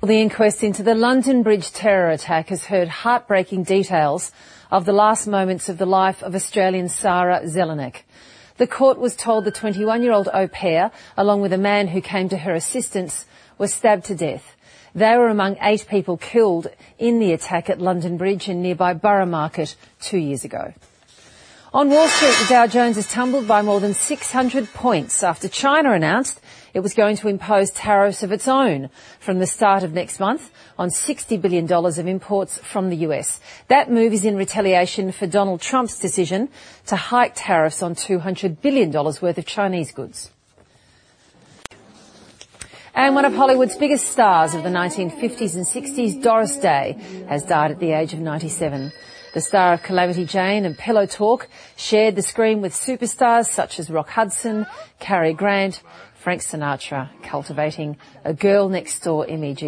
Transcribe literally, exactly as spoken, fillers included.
The inquest into the London Bridge terror attack has heard heartbreaking details of the last moments of the life of Australian Sarah Zelenik. The court was told the twenty-one-year-old au pair, along with a man who came to her assistance, was stabbed to death. They were among eight people killed in the attack at London Bridge in nearby Borough Market two years ago. On Wall Street, the Dow Jones has tumbled by more than six hundred points after China announced it was going to impose tariffs of its own from the start of next month on sixty billion dollars of imports from the U S. That move is in retaliation for Donald Trump's decision to hike tariffs on two hundred billion dollars worth of Chinese goods. And one of Hollywood's biggest stars of the nineteen fifties and sixties, Doris Day, has died at the age of ninety-seven. The star of Calamity Jane and Pillow Talk shared the screen with superstars such as Rock Hudson, Cary Grant, Frank Sinatra, cultivating a girl-next-door image.